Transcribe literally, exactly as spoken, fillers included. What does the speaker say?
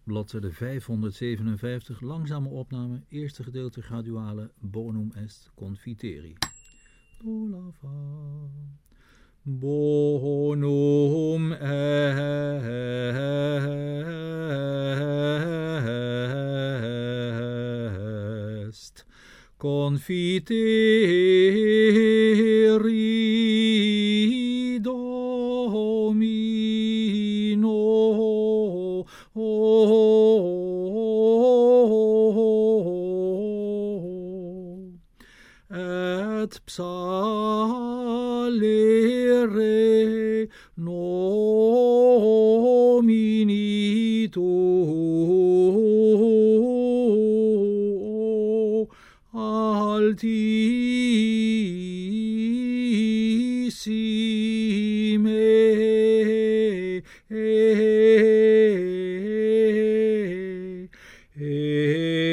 bladzijde vijfhonderdzevenenvijftig, langzame opname, eerste gedeelte graduale, bonum est confiteri. Bonum est confiteri Domino. Et psalere nomini tuo altissime.